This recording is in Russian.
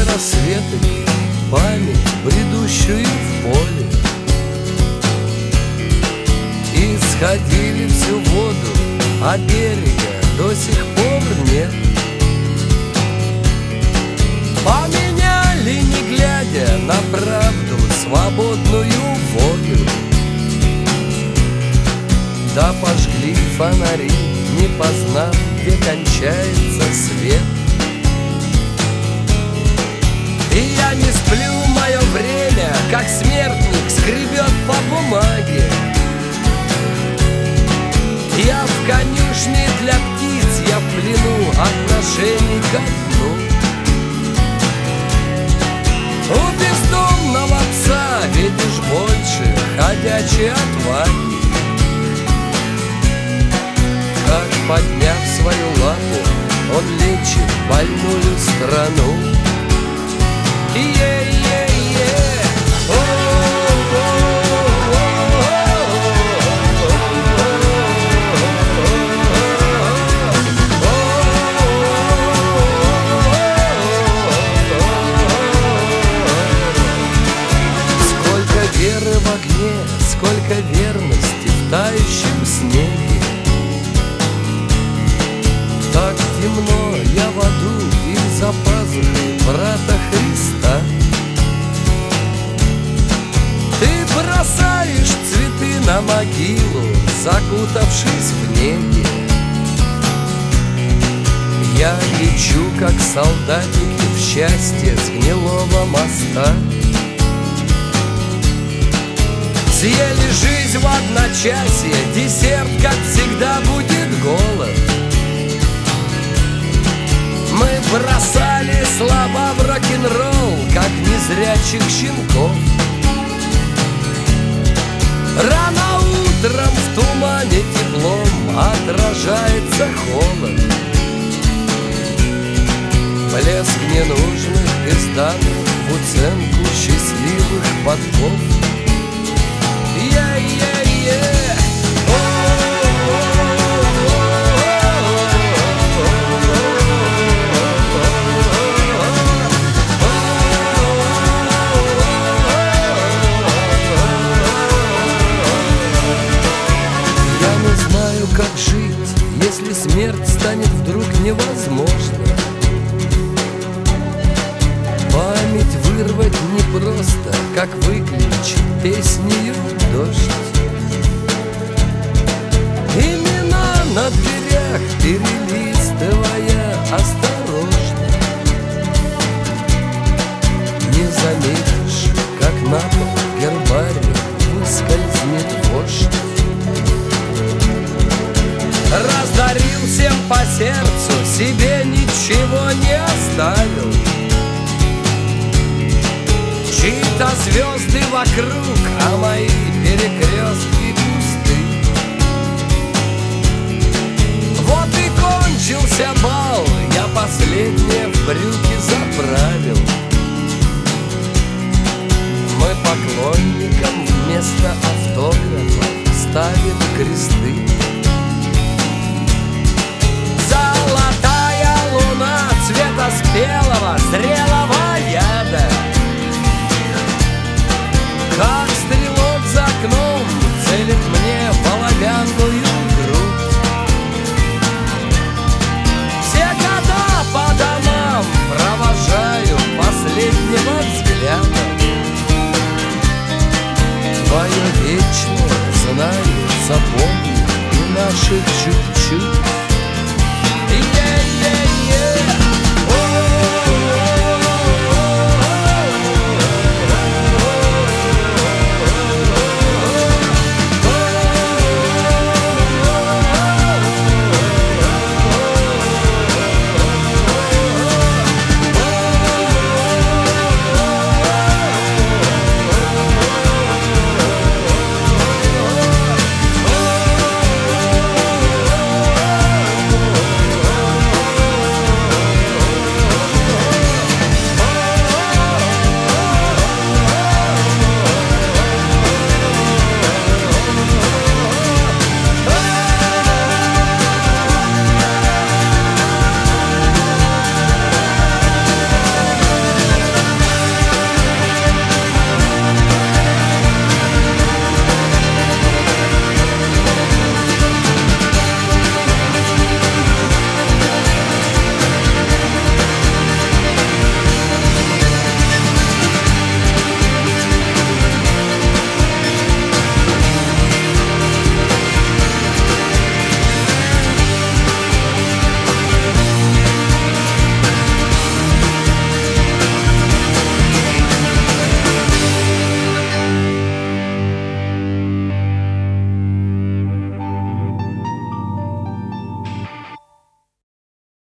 рассветами память, бредущую в поле. И сходили всю воду, а берега до сих пор нет. Поменяли, не глядя на правду, свободную волю. Да пожгли фонари, не познав, где кончается свет. И я не сплю, мое время, как смертник, скребет по бумаге. Я в конюшне для птиц, я в плену отношений ко дну. У бездомного пса видишь больше ходячей отваги. Как, подняв свою лапу, он лечит больную страну. Сколько веры в огне, сколько верности в тающем снеге. Так темно я в аду и за пазухой брата Христа. Ты бросаешь цветы на могилу, закутавшись в неге. Я лечу, как солдатики, в счастье с гнилого моста. Съели жизнь в одночасье, десерт, как всегда, будет голод. Мы бросали слова в рок-н-ролл, как незрячих щенков. Рано утром в тумане теплом отражается холод. Блеск ненужных изданных в уценку счастливых подков. Как жить, если смерть станет вдруг невозможно? Память вырвать непросто, как выключить песнею дождь. Имена на дверях перелистывая осторожно. Не заметишь, как на пол гербариум выскользнет вождь. Раздарил всем по сердцу, себе ничего не оставил. Чьи-то звезды вокруг, а мои перекрестки пусты. Вот и кончился бал, я последнее в брюки заправил. Мы поклонникам вместо автографа ставим кресты. Золотая луна цвета спелого, зрелого